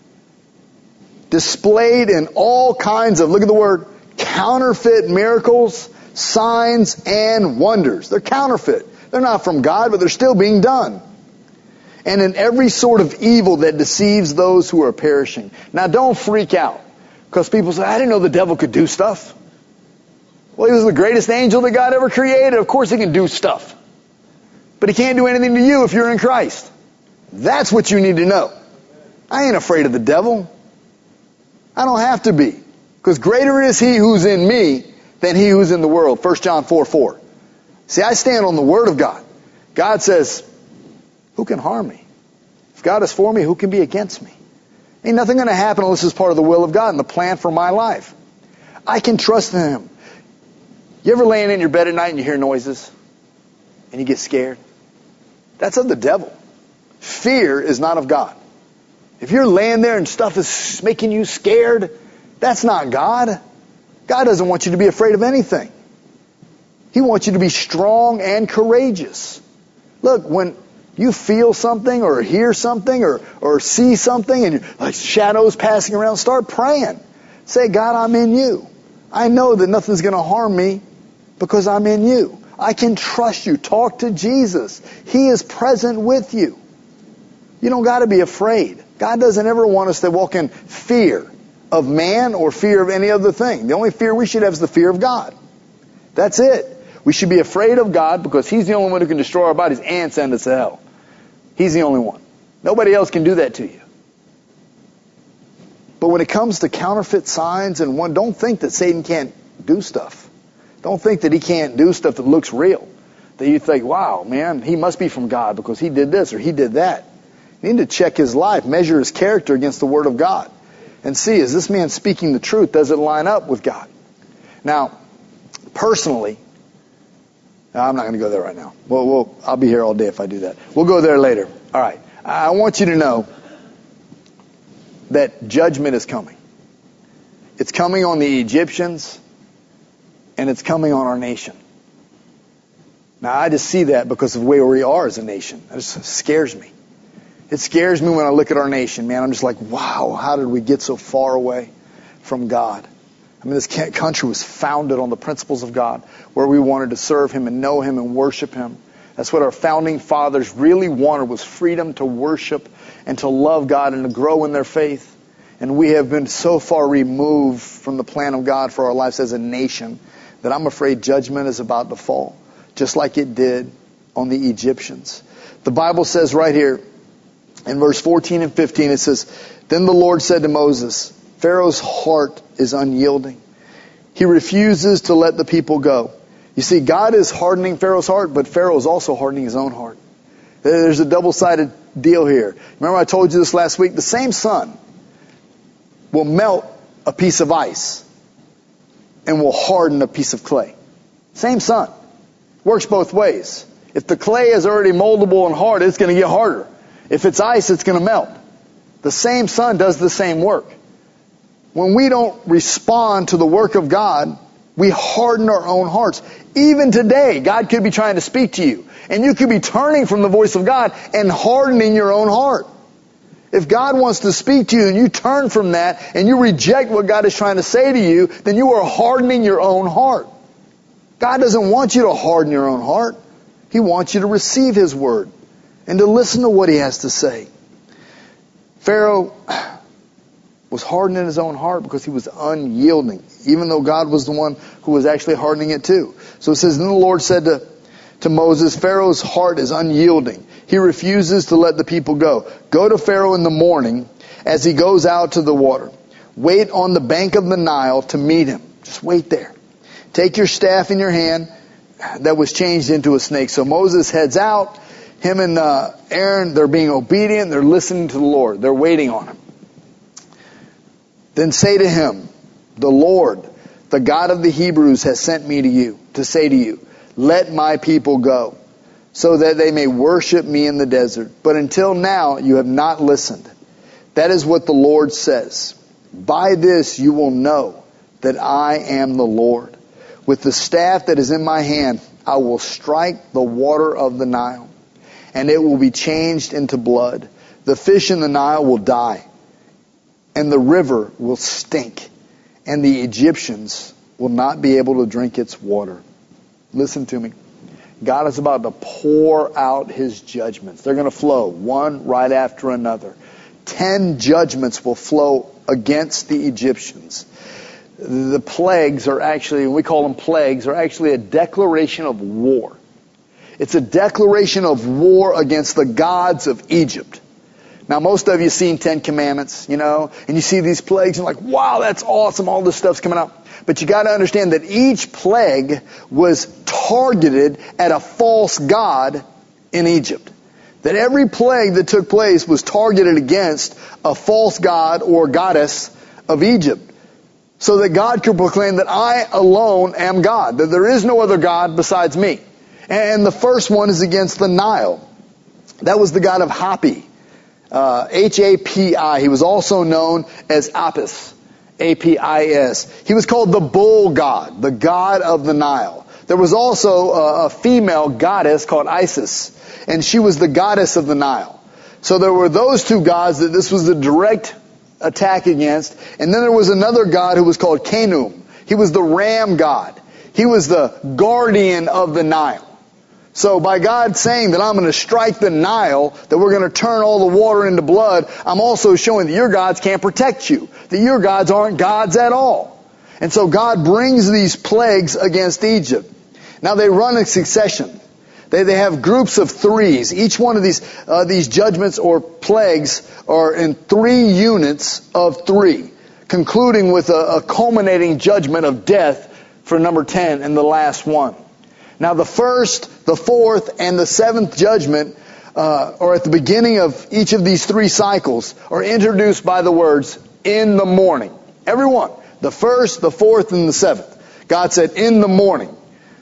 Speaker 2: Displayed in all kinds of, look at the word, counterfeit miracles, signs, and wonders. They're counterfeit. They're not from God, but they're still being done. And in every sort of evil that deceives those who are perishing. Now don't freak out. Because people say, I didn't know the devil could do stuff. Well, he was the greatest angel that God ever created. Of course he can do stuff. But he can't do anything to you if you're in Christ. That's what you need to know. I ain't afraid of the devil. I don't have to be. Because greater is he who's in me than he who's in the world. First John four four. See, I stand on the Word of God. God says, who can harm me? If God is for me, who can be against me? Ain't nothing going to happen unless it's part of the will of God and the plan for my life. I can trust in Him. You ever laying in your bed at night and you hear noises? And you get scared? That's of the devil. Fear is not of God. If you're laying there and stuff is making you scared, that's not God. God doesn't want you to be afraid of anything. He wants you to be strong and courageous. Look, when you feel something or hear something or, or see something and you're like shadows passing around, start praying. Say, God, I'm in you. I know that nothing's going to harm me because I'm in you. I can trust you. Talk to Jesus. He is present with you. You don't got to be afraid. God doesn't ever want us to walk in fear of man or fear of any other thing. The only fear we should have is the fear of God. That's it. We should be afraid of God because He's the only one who can destroy our bodies and send us to hell. He's the only one. Nobody else can do that to you. But when it comes to counterfeit signs and one, don't think that Satan can't do stuff. Don't think that he can't do stuff that looks real. That you think, wow, man, he must be from God because he did this or he did that. You need to check his life, measure his character against the Word of God, and see, is this man speaking the truth? Does it line up with God? Now, personally, no, I'm not going to go there right now. Well, we'll, I'll be here all day if I do that. We'll go there later. All right. I want you to know that judgment is coming. It's coming on the Egyptians, and it's coming on our nation. Now, I just see that because of where we are as a nation. It just scares me. It scares me when I look at our nation, man. I'm just like, wow, how did we get so far away from God? I mean, this country was founded on the principles of God, where we wanted to serve Him and know Him and worship Him. That's what our founding fathers really wanted, was freedom to worship and to love God and to grow in their faith. And we have been so far removed from the plan of God for our lives as a nation that I'm afraid judgment is about to fall, just like it did on the Egyptians. The Bible says right here in verse fourteen and fifteen, it says, then the Lord said to Moses, Pharaoh's heart is unyielding. He refuses to let the people go. You see, God is hardening Pharaoh's heart, but Pharaoh is also hardening his own heart. There's a double-sided deal here. Remember I told you this last week? The same sun will melt a piece of ice and will harden a piece of clay. Same sun. Works both ways. If the clay is already moldable and hard, it's going to get harder. If it's ice, it's going to melt. The same sun does the same work. When we don't respond to the work of God, we harden our own hearts. Even today, God could be trying to speak to you. And you could be turning from the voice of God and hardening your own heart. If God wants to speak to you and you turn from that and you reject what God is trying to say to you, then you are hardening your own heart. God doesn't want you to harden your own heart. He wants you to receive His word and to listen to what He has to say. Pharaoh was hardened in his own heart because he was unyielding, even though God was the one who was actually hardening it too. So it says, then the Lord said to, to Moses, Pharaoh's heart is unyielding. He refuses to let the people go. Go to Pharaoh in the morning as he goes out to the water. Wait on the bank of the Nile to meet him. Just wait there. Take your staff in your hand that was changed into a snake. So Moses heads out. Him and uh, Aaron, they're being obedient. They're listening to the Lord. They're waiting on Him. Then say to him, the Lord, the God of the Hebrews, has sent me to you to say to you, let my people go, so that they may worship me in the desert. But until now you have not listened. That is what the Lord says. By this you will know that I am the Lord. With the staff that is in my hand, I will strike the water of the Nile, and it will be changed into blood. The fish in the Nile will die, and the river will stink, and the Egyptians will not be able to drink its water. Listen to me. God is about to pour out His judgments. They're going to flow, one right after another. Ten judgments will flow against the Egyptians. the plagues are actually, we call them plagues, are actually a declaration of war. It's a declaration of war against the gods of Egypt. Now, most of you have seen Ten Commandments, you know, and you see these plagues and like, wow, that's awesome, all this stuff's coming out. But you got to understand that each plague was targeted at a false god in Egypt. That every plague that took place was targeted against a false god or goddess of Egypt. So that God could proclaim that I alone am God, that there is no other God besides me. And the first one is against the Nile. That was the god of Hapi, uh, H A P I. He was also known as Apis, A P I S. He was called the bull god, the god of the Nile. There was also a, a female goddess called Isis, and she was the goddess of the Nile. So there were those two gods that this was the direct attack against. And then there was another god who was called Khnum. He was the ram god. He was the guardian of the Nile. So by God saying that I'm going to strike the Nile, that we're going to turn all the water into blood, I'm also showing that your gods can't protect you, that your gods aren't gods at all. And so God brings these plagues against Egypt. Now they run in succession. They, they have groups of threes. Each one of these, uh, these judgments or plagues are in three units of three, concluding with a, a culminating judgment of death for number ten and the last one. Now the first, the fourth, and the seventh judgment, uh, or at the beginning of each of these three cycles, are introduced by the words, in the morning. Every one. The first, the fourth, and the seventh. God said, in the morning.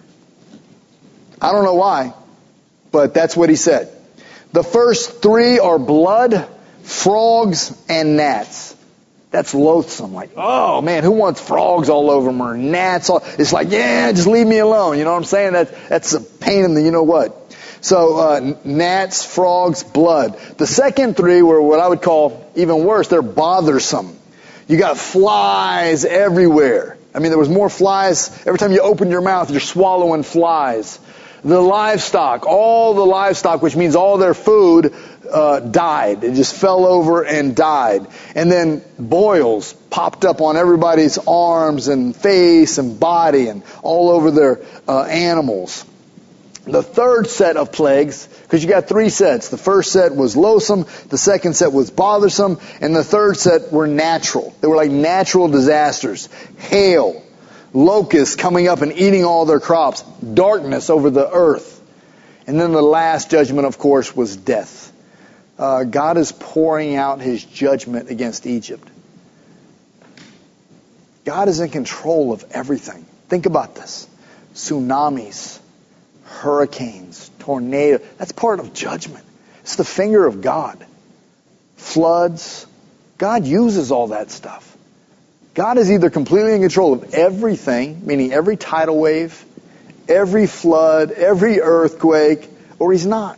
Speaker 2: I don't know why, but that's what He said. The first three are blood, frogs, and gnats. That's loathsome. Like, oh man, who wants frogs all over them or gnats? All, it's like, yeah, just leave me alone. You know what I'm saying? That, that's a pain in the you know what. So, uh, gnats, frogs, blood. The second three were what I would call even worse. They're bothersome. You got flies everywhere. I mean, there was more flies. Every time you open your mouth, you're swallowing flies. The livestock, all the livestock, which means all their food, uh, died. It just fell over and died. And then boils popped up on everybody's arms and face and body and all over their uh, animals. The third set of plagues, because you got three sets. The first set was loathsome, the second set was bothersome, and the third set were natural. They were like natural disasters. Hail, locusts coming up and eating all their crops, darkness over the earth. And then the last judgment, of course, was death. Uh, God is pouring out His judgment against Egypt. God is in control of everything. Think about this. Tsunamis, hurricanes, tornadoes. That's part of judgment. It's the finger of God. Floods. God uses all that stuff. God is either completely in control of everything, meaning every tidal wave, every flood, every earthquake, or He's not.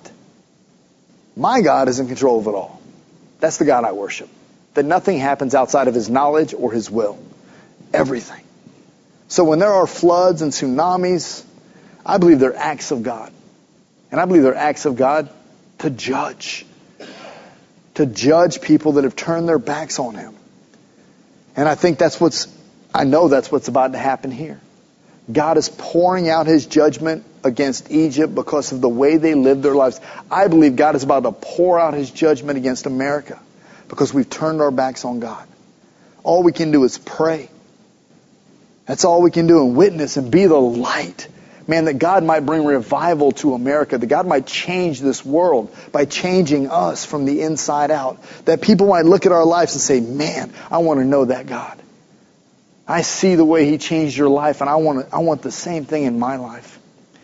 Speaker 2: My God is in control of it all. That's the God I worship. That nothing happens outside of His knowledge or His will. Everything. So when there are floods and tsunamis, I believe they're acts of God. And I believe they're acts of God to judge. To judge people that have turned their backs on Him. And I think that's what's, I know that's what's about to happen here. God is pouring out His judgment against Egypt because of the way they lived their lives. I believe God is about to pour out His judgment against America because we've turned our backs on God. All we can do is pray. That's all we can do, and witness and be the light. Man, that God might bring revival to America, that God might change this world by changing us from the inside out. That people might look at our lives and say, man, I want to know that God. I see the way He changed your life, and I want to, I want the same thing in my life.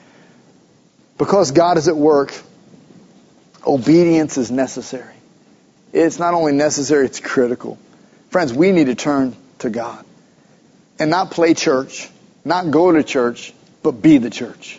Speaker 2: Because God is at work, obedience is necessary. It's not only necessary, it's critical. Friends, we need to turn to God. And not play church, not go to church, but be the church.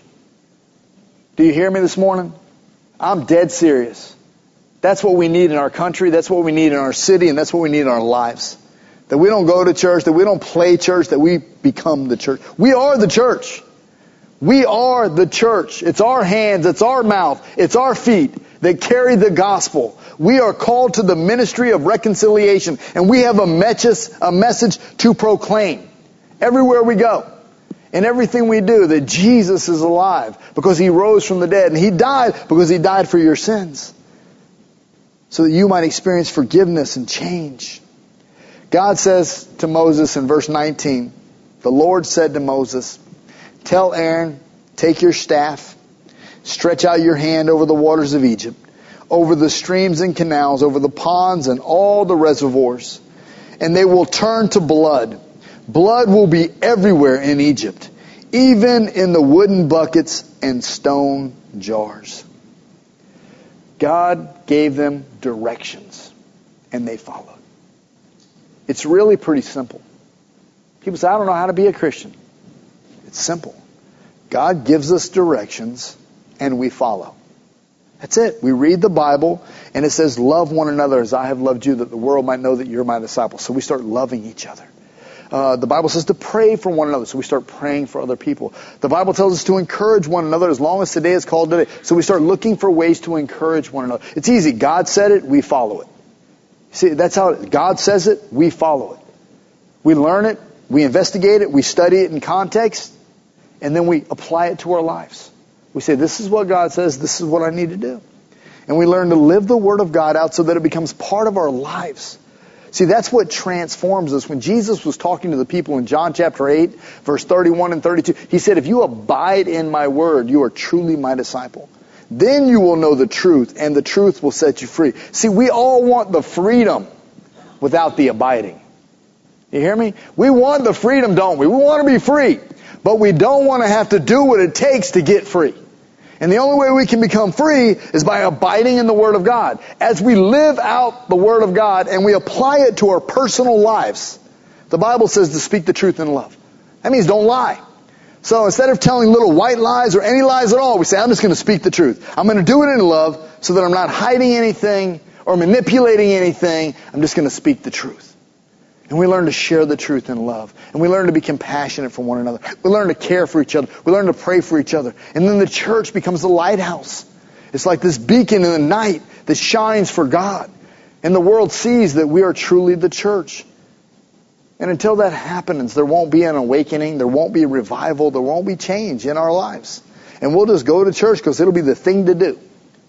Speaker 2: Do you hear me this morning? I'm dead serious. That's what we need in our country, that's what we need in our city, and that's what we need in our lives. That we don't go to church, that we don't play church, that we become the church. We are the church. We are the church. It's our hands, it's our mouth, it's our feet that carry the gospel. We are called to the ministry of reconciliation, and we have a message, a message to proclaim. everywhere we go, in everything we do, that Jesus is alive because He rose from the dead. And He died because He died for your sins, so that you might experience forgiveness and change. God says to Moses in verse nineteen, the Lord said to Moses, tell Aaron, take your staff, stretch out your hand over the waters of Egypt, over the streams and canals, over the ponds and all the reservoirs, and they will turn to blood. Blood will be everywhere in Egypt, even in the wooden buckets and stone jars. God gave them directions, and they followed. It's really pretty simple. People say, I don't know how to be a Christian. It's simple. God gives us directions, and we follow. That's it. We read the Bible, and it says, love one another as I have loved you, that the world might know that you're my disciples. So we start loving each other. Uh, the Bible says to pray for one another, so we start praying for other people. The Bible tells us to encourage one another as long as today is called today. So we start looking for ways to encourage one another. It's easy. God said it, we follow it. See, that's how it, God says it, we follow it. We learn it, we investigate it, we study it in context, and then we apply it to our lives. We say, this is what God says, this is what I need to do. And we learn to live the Word of God out so that it becomes part of our lives. See, that's what transforms us. When Jesus was talking to the people in John chapter eight, verse thirty-one and thirty-two, He said, if you abide in my word, you are truly my disciple. Then you will know the truth, and the truth will set you free. See, we all want the freedom without the abiding. You hear me? We want the freedom, don't we? We want to be free. But we don't want to have to do what it takes to get free. And the only way we can become free is by abiding in the Word of God. As we live out the Word of God and we apply it to our personal lives, the Bible says to speak the truth in love. That means don't lie. So instead of telling little white lies or any lies at all, we say, I'm just going to speak the truth. I'm going to do it in love so that I'm not hiding anything or manipulating anything. I'm just going to speak the truth. And we learn to share the truth in love. And we learn to be compassionate for one another. We learn to care for each other. We learn to pray for each other. And then the church becomes the lighthouse. It's like this beacon in the night that shines for God. And the world sees that we are truly the church. And until that happens, there won't be an awakening, there won't be revival, there won't be change in our lives. And we'll just go to church because it'll be the thing to do.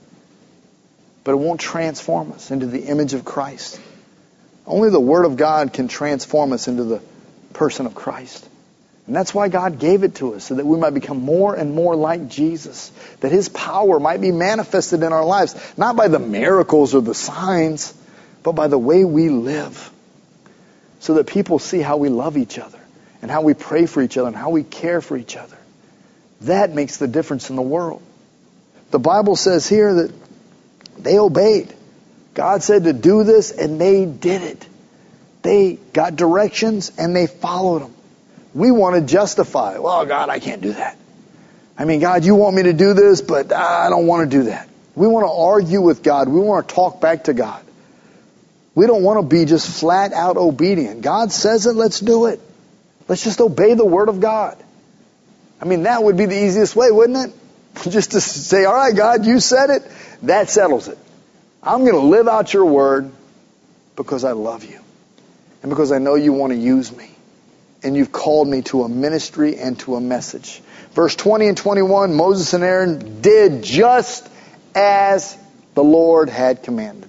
Speaker 2: But it won't transform us into the image of Christ. Only the Word of God can transform us into the person of Christ. And that's why God gave it to us, so that we might become more and more like Jesus. That His power might be manifested in our lives, not by the miracles or the signs, but by the way we live. So that people see how we love each other, and how we pray for each other, and how we care for each other. That makes the difference in the world. The Bible says here that they obeyed. God said to do this, and they did it. They got directions, and they followed them. We want to justify, well, God, I can't do that. I mean, God, you want me to do this, but I don't want to do that. We want to argue with God. We want to talk back to God. We don't want to be just flat out obedient. God says it, let's do it. Let's just obey the Word of God. I mean, that would be the easiest way, wouldn't it? Just to say, all right, God, you said it. That settles it. I'm going to live out your Word because I love you. And because I know you want to use me. And you've called me to a ministry and to a message. Verse twenty and twenty-one, Moses and Aaron did just as the Lord had commanded.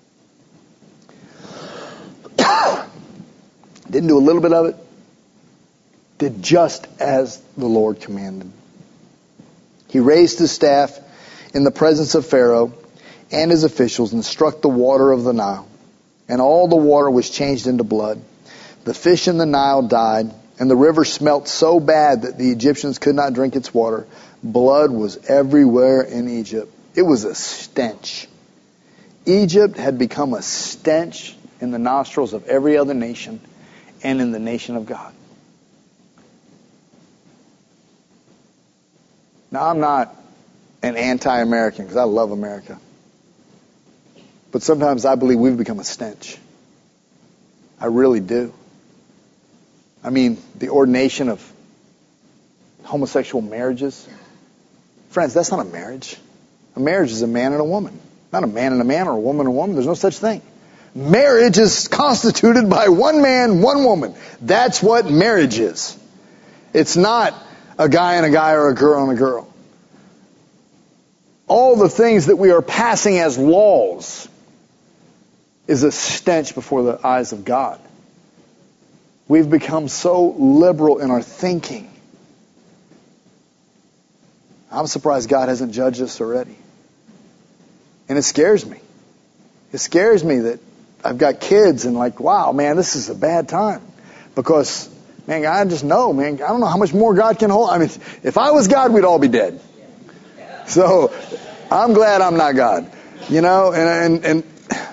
Speaker 2: Didn't do a little bit of it. Did just as the Lord commanded. He raised his staff in the presence of Pharaoh and his officials and struck the water of the Nile. And all the water was changed into blood. The fish in the Nile died, and the river smelt so bad that the Egyptians could not drink its water. Blood was everywhere in Egypt. It was a stench. Egypt had become a stench in the nostrils of every other nation and in the nation of God. Now, I'm not an anti-American because I love America. But sometimes I believe we've become a stench. I really do. I mean, the ordination of homosexual marriages. Friends, that's not a marriage. A marriage is a man and a woman. Not a man and a man or a woman and a woman. There's no such thing. Marriage is constituted by one man, one woman. That's what marriage is. It's not a guy and a guy or a girl and a girl. All the things that we are passing as laws is a stench before the eyes of God. We've become so liberal in our thinking. I'm surprised God hasn't judged us already. And it scares me. It scares me that I've got kids and like, wow, man, this is a bad time. Because, man, I just know, man, I don't know how much more God can hold. I mean, if I was God, we'd all be dead. So I'm glad I'm not God. You know, and, and, and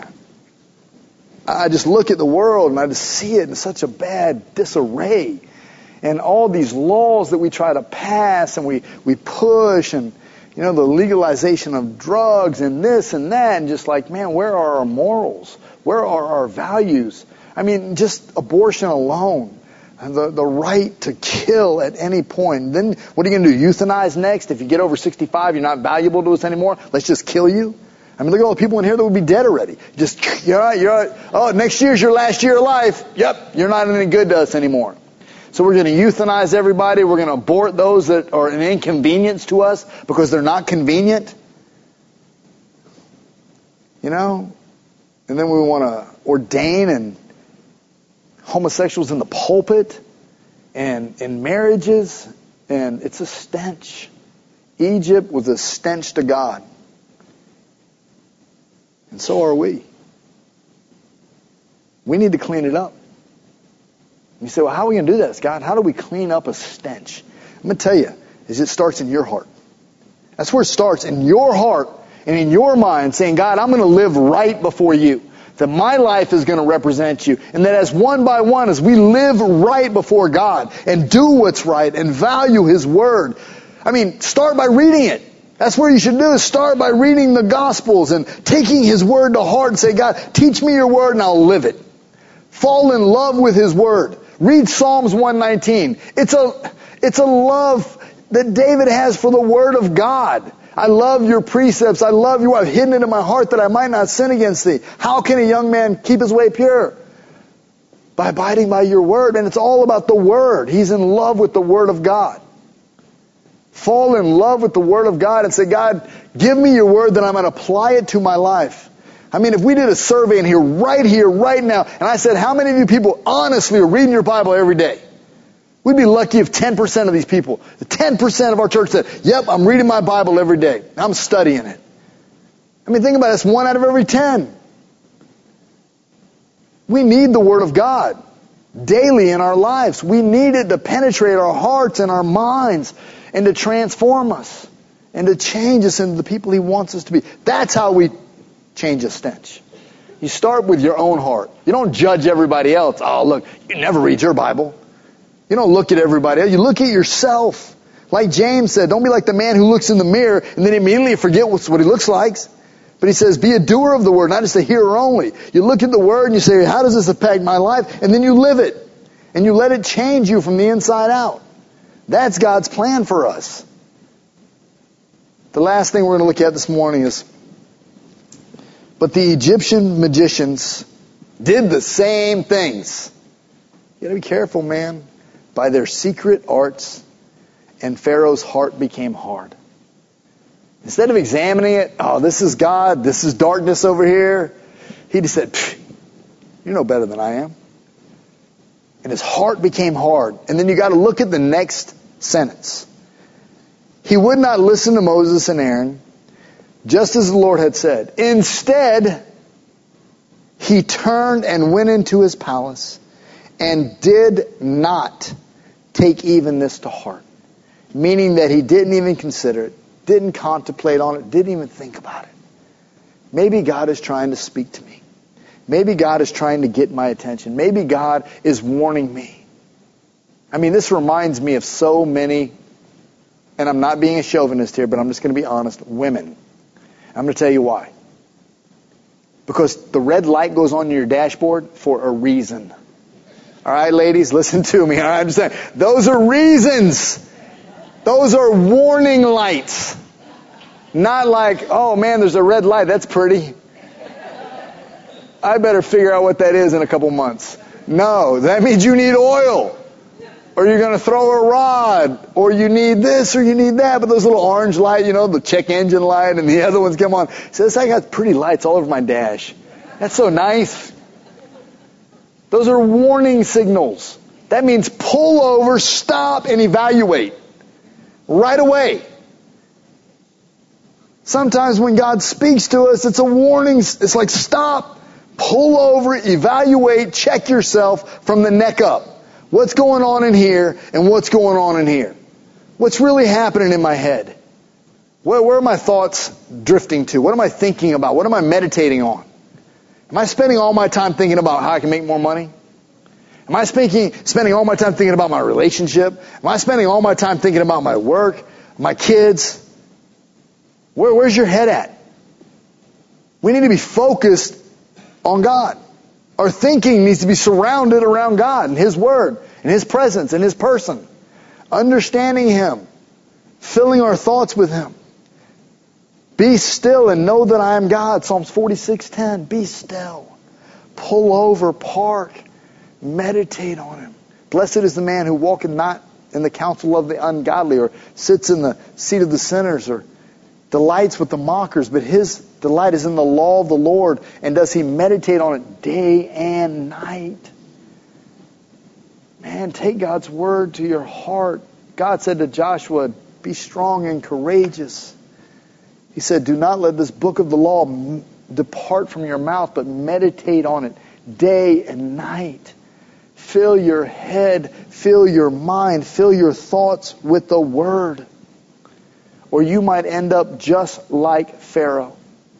Speaker 2: I just look at the world and I just see it in such a bad disarray. And all these laws that we try to pass and we, we push and, you know, the legalization of drugs and this and that, and just like, man, where are our morals? Where are our values? I mean, just abortion alone. The, the right to kill at any point. Then what are you going to do? Euthanize next? If you get over sixty-five, you're not valuable to us anymore. Let's just kill you. I mean, look at all the people in here that would be dead already. Just, you're right, you're right. Oh, next year's your last year of life. Yep, you're not any good to us anymore. So we're going to euthanize everybody. We're going to abort those that are an inconvenience to us because they're not convenient. You know? And then we want to ordain and homosexuals in the pulpit and in marriages. And it's a stench. Egypt was a stench to God. And so are we. We need to clean it up. You say, well, how are we going to do this, God? How do we clean up a stench? I'm going to tell you, is it starts in your heart. That's where it starts, in your heart and in your mind, saying, God, I'm going to live right before you. That my life is going to represent you. And that as one by one, as we live right before God and do what's right and value His Word. I mean, start by reading it. That's what you should do, is start by reading the Gospels and taking His Word to heart and say, God, teach me your Word and I'll live it. Fall in love with His Word. Read Psalms one nineteen. It's a, it's a love that David has for the Word of God. I love your precepts. I love you. I've hidden it in my heart that I might not sin against thee. How can a young man keep his way pure? By abiding by your Word. And it's all about the Word. He's in love with the Word of God. Fall in love with the Word of God and say, God, give me your Word that I'm going to apply it to my life. I mean, if we did a survey in here, right here, right now, and I said, how many of you people honestly are reading your Bible every day? We'd be lucky if ten percent of these people, the ten percent of our church said, yep, I'm reading my Bible every day. I'm studying it. I mean, think about it. It's one out of every ten. We need the Word of God daily in our lives. We need it to penetrate our hearts and our minds and to transform us and to change us into the people He wants us to be. That's how we change a stench. You start with your own heart. You don't judge everybody else. Oh, look, you never read your Bible. You don't look at everybody else. You look at yourself. Like James said, don't be like the man who looks in the mirror and then immediately forget what he looks like. But he says, be a doer of the Word, not just a hearer only. You look at the Word and you say, how does this impact my life? And then you live it. And you let it change you from the inside out. That's God's plan for us. The last thing we're going to look at this morning is, but the Egyptian magicians did the same things. You got to be careful, man. By their secret arts, and Pharaoh's heart became hard. Instead of examining it, oh, this is God, this is darkness over here, he just said, you're no better than I am. And his heart became hard. And then you got to look at the next sentence. He would not listen to Moses and Aaron, just as the Lord had said. Instead, he turned and went into his palace and did not take even this to heart. Meaning that he didn't even consider it, didn't contemplate on it, didn't even think about it. Maybe God is trying to speak to me. Maybe God is trying to get my attention. Maybe God is warning me. I mean, this reminds me of so many, and I'm not being a chauvinist here, but I'm just going to be honest, women. I'm going to tell you why. Because the red light goes on your dashboard for a reason. All right, ladies, listen to me. All right, understand? Those are reasons. Those are warning lights. Not like, oh man, there's a red light. That's pretty. I better figure out what that is in a couple months. No, that means you need oil. Or you're going to throw a rod. Or you need this or you need that. But those little orange light, you know, the check engine light and the other ones come on. So this, I got pretty lights all over my dash. That's so nice. Those are warning signals. That means pull over, stop, and evaluate. Right away. Sometimes when God speaks to us, it's a warning. It's like stop, pull over, evaluate, check yourself from the neck up. What's going on in here and what's going on in here? What's really happening in my head? Where, where are my thoughts drifting to? What am I thinking about? What am I meditating on? Am I spending all my time thinking about how I can make more money? Am I speaking, spending all my time thinking about my relationship? Am I spending all my time thinking about my work, my kids? Where, where's your head at? We need to be focused on God. Our thinking needs to be surrounded around God and His Word and His presence and His person. Understanding Him. Filling our thoughts with Him. Be still and know that I am God. Psalms forty-six ten. Be still. Pull over, park, meditate on Him. Blessed is the man who walketh not in the counsel of the ungodly, or sits in the seat of the sinners, or delights with the mockers, but his delight is in the law of the Lord, and does he meditate on it day and night. Man, take God's word to your heart. God said to Joshua, be strong and courageous. He said, do not let this book of the law depart from your mouth, but meditate on it day and night. Fill your head, fill your mind, fill your thoughts with the Word. Or you might end up just like Pharaoh,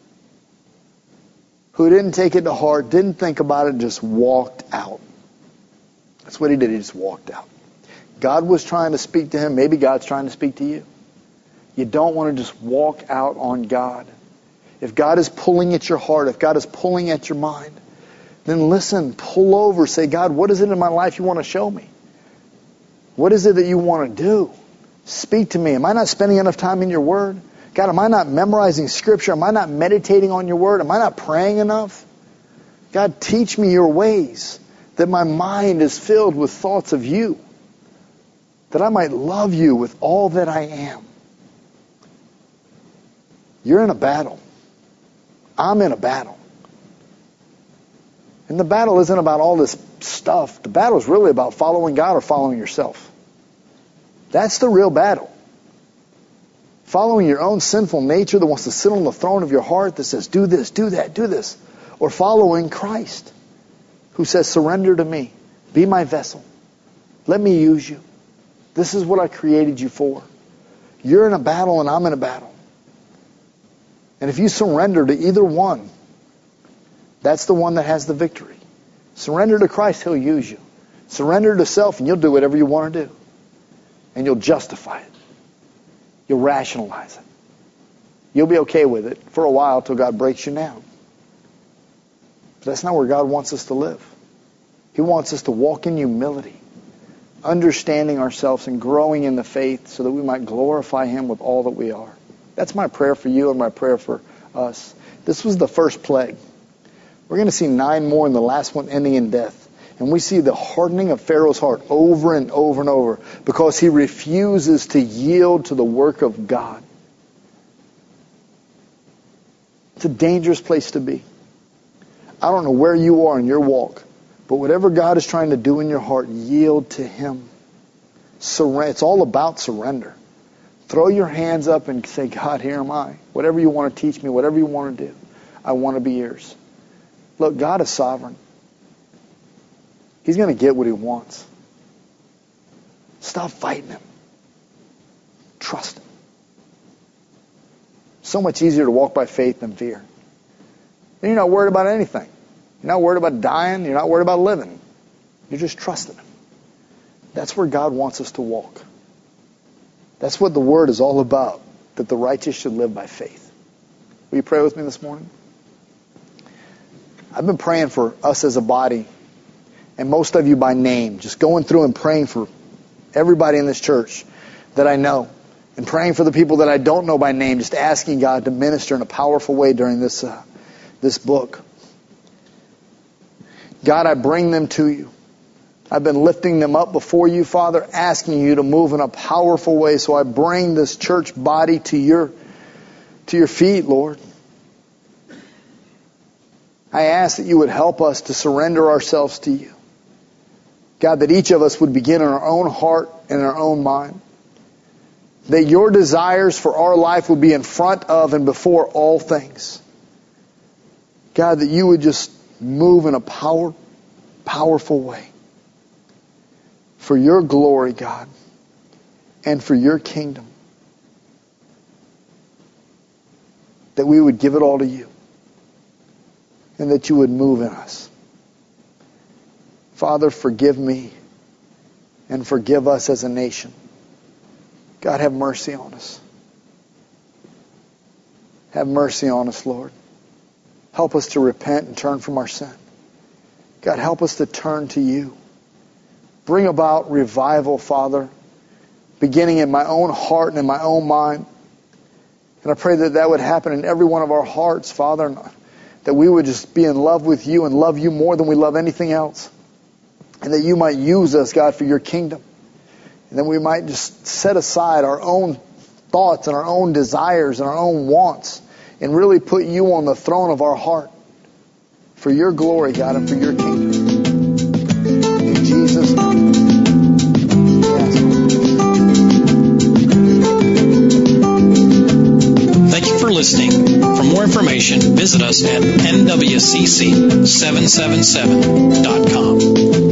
Speaker 2: who didn't take it to heart, didn't think about it, just walked out. That's what he did. He just walked out. God was trying to speak to him. Maybe God's trying to speak to you. You don't want to just walk out on God. If God is pulling at your heart, if God is pulling at your mind, then listen, pull over, say, God, what is it in my life you want to show me? What is it that you want to do? Speak to me. Am I not spending enough time in your Word? God, am I not memorizing Scripture? Am I not meditating on your Word? Am I not praying enough? God, teach me your ways, that my mind is filled with thoughts of you, that I might love you with all that I am. You're in a battle. I'm in a battle. And the battle isn't about all this stuff. The battle is really about following God or following yourself. That's the real battle. Following your own sinful nature that wants to sit on the throne of your heart that says, do this, do that, do this. Or following Christ, who says, surrender to me. Be my vessel. Let me use you. This is what I created you for. You're in a battle and I'm in a battle. And if you surrender to either one, that's the one that has the victory. Surrender to Christ, He'll use you. Surrender to self and you'll do whatever you want to do. And you'll justify it. You'll rationalize it. You'll be okay with it for a while till God breaks you down. But that's not where God wants us to live. He wants us to walk in humility, understanding ourselves and growing in the faith so that we might glorify Him with all that we are. That's my prayer for you and my prayer for us. This was the first plague. We're going to see nine more, and the last one ending in death. And we see the hardening of Pharaoh's heart over and over and over because he refuses to yield to the work of God. It's a dangerous place to be. I don't know where you are in your walk, but whatever God is trying to do in your heart, yield to Him. Surrender. It's all about surrender. Throw your hands up and say, God, here am I. Whatever you want to teach me, whatever you want to do, I want to be yours. Look, God is sovereign. He's going to get what He wants. Stop fighting Him. Trust Him. So much easier to walk by faith than fear. Then you're not worried about anything. You're not worried about dying. You're not worried about living. You're just trusting Him. That's where God wants us to walk. That's what the Word is all about, that the righteous should live by faith. Will you pray with me this morning? I've been praying for us as a body, and most of you by name, just going through and praying for everybody in this church that I know, and praying for the people that I don't know by name, just asking God to minister in a powerful way during this uh, this book. God, I bring them to you. I've been lifting them up before you, Father, asking you to move in a powerful way. So I bring this church body to your, to your feet, Lord. I ask that you would help us to surrender ourselves to you. God, that each of us would begin in our own heart and in our own mind. That your desires for our life would be in front of and before all things. God, that you would just move in a power, powerful way. For your glory, God, and for your kingdom. That we would give it all to you. And that you would move in us. Father, forgive me and forgive us as a nation. God, have mercy on us. Have mercy on us, Lord. Help us to repent and turn from our sin. God, help us to turn to you. Bring about revival, Father, beginning in my own heart and in my own mind. And I pray that that would happen in every one of our hearts, Father, and that we would just be in love with you and love you more than we love anything else. And that you might use us, God, for your kingdom. And then we might just set aside our own thoughts and our own desires and our own wants and really put you on the throne of our heart for your glory, God, and for your kingdom. In Jesus' name. Yes.
Speaker 1: Thank you for listening. For more information, visit us at N W C C seven seven seven dot com.